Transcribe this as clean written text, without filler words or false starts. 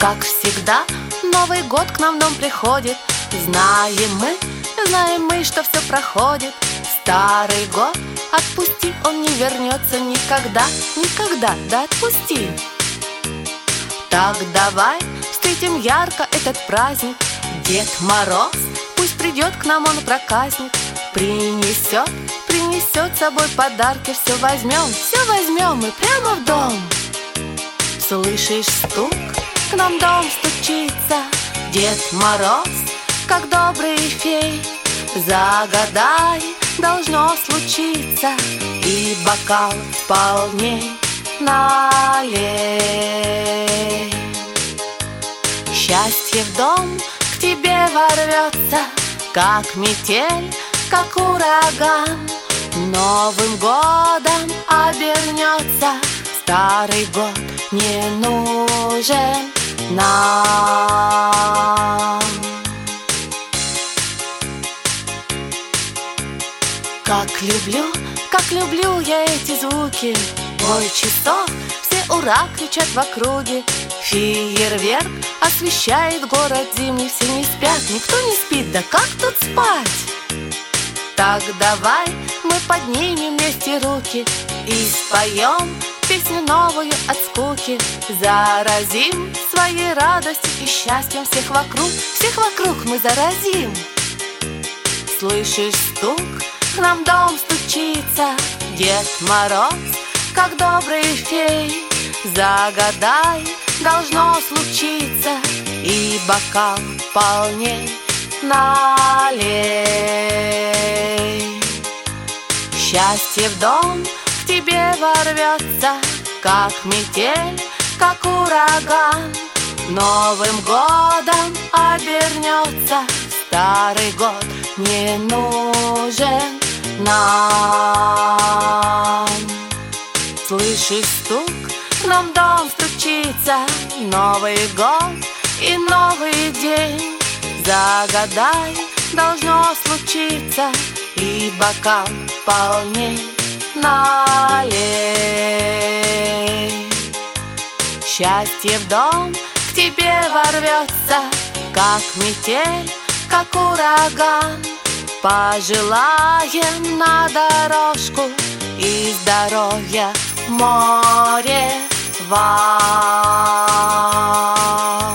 Как всегда, Новый год к нам в дом приходит. Знаем мы, что все проходит. Старый год отпусти, он не вернется никогда, никогда, да отпусти. Так давай встретим ярко этот праздник. Дед Мороз пусть придет к нам, он проказник. Принесет с собой подарки. Все возьмем и прямо в дом. Слышишь стук? К нам дом стучится. Дед Мороз, как добрый фей, загадай, должно случиться, и бокал вполне налей. Счастье в дом к тебе ворвется, как метель, как ураган. Новым годом обернется, старый год не нужен нам. Как люблю я эти звуки. Бой часов, все ура кричат в округе. Фейерверк освещает город зимний. Все не спят, никто не спит, да как тут спать? Так давай мы поднимем вместе руки и споем песню новую от скуки. Заразим своей радостью и счастьем всех вокруг мы заразим. Слышишь стук? К нам дом стучится. Дед Мороз, как добрый фей, загадай, должно случиться, и бокал вполне налей. Счастье в дом к тебе ворвется, как метель, как ураган. Новым годом обернется, старый год не нужен нам. Слышишь стук? К нам дом стучится. Новый год и новый день. Загадай, должно случиться, и бокал вполне налей. Счастье в дом к тебе ворвется, как метель, как ураган. Пожелаем на дорожку и здоровья в море вам.